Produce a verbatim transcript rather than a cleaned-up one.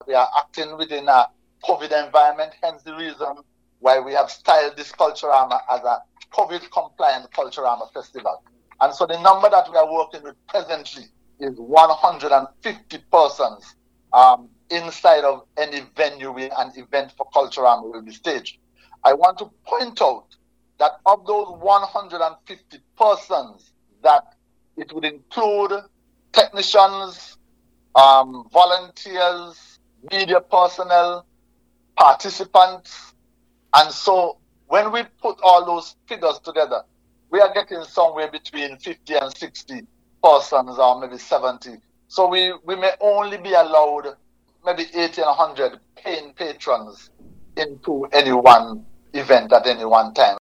we are acting within a COVID environment, hence the reason why we have styled this Culturama as a COVID-compliant Culturama festival. And so the number that we are working with presently is one hundred fifty persons um, inside of any venue where an event for Culturama will be staged. I want to point out that of those one hundred fifty persons, that it would include technicians, um, volunteers, media personnel, participants. And so when we put all those figures together, we are getting somewhere between fifty and sixty persons, or maybe seventy. So we, we may only be allowed maybe eighty and one hundred paying patrons into any one event at any one time.